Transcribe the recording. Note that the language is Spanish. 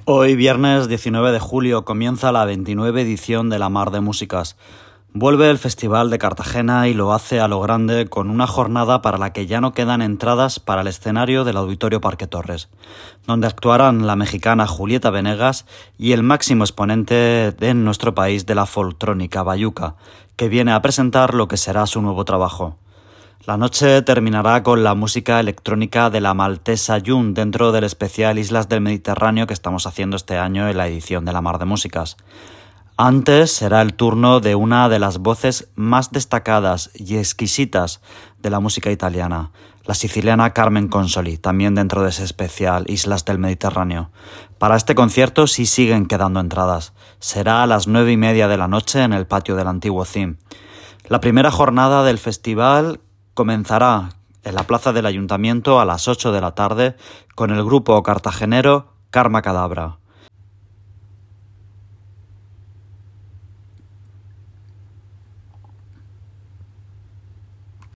Hoy, viernes 19 de julio, comienza la 29 edición de la Mar de Músicas. Vuelve el Festival de Cartagena y lo hace a lo grande con una jornada para la que ya no quedan entradas para el escenario del Auditorio Parque Torres, donde actuarán la mexicana Julieta Venegas y el máximo exponente de nuestro país de la folktrónica, Bayuca, que viene a presentar lo que será su nuevo trabajo. La noche terminará con la música electrónica de la maltesa Jun dentro del especial Islas del Mediterráneo que estamos haciendo este año en la edición de la Mar de Músicas. Antes será el turno de una de las voces más destacadas y exquisitas de la música italiana, la siciliana Carmen Consoli, también dentro de ese especial Islas del Mediterráneo. Para este concierto sí siguen quedando entradas. Será a las 9:30 de la noche en el patio del antiguo CIM. La primera jornada del festival comenzará en la plaza del Ayuntamiento a las 8 de la tarde con el grupo cartagenero Karma Cadabra.